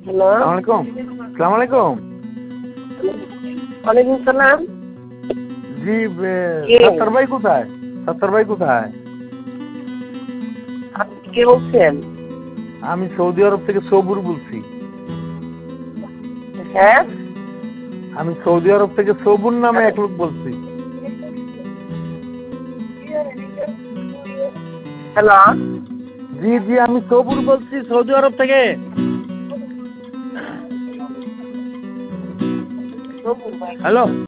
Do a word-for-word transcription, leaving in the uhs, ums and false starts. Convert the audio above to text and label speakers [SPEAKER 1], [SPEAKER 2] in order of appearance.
[SPEAKER 1] Hello,
[SPEAKER 2] আসসালামু আলাইকুম। আসসালামু আলাইকুম।
[SPEAKER 1] ওয়ালাইকুম সালাম।
[SPEAKER 2] জি,
[SPEAKER 1] কে?
[SPEAKER 2] সত্তর ভাই কোথায়? সত্তর ভাই কোথায়?
[SPEAKER 1] আপনি কে বলছেন?
[SPEAKER 2] আমি সৌদি আরব থেকে সবুর বলছি।
[SPEAKER 1] হ্যাঁ,
[SPEAKER 2] আমি সৌদি আরব থেকে সবুর নামে এক লোক বলছি।
[SPEAKER 1] হ্যালো,
[SPEAKER 2] জি জি আমি সবুর বলছি সৌদি আরব থেকে। হ্যালো।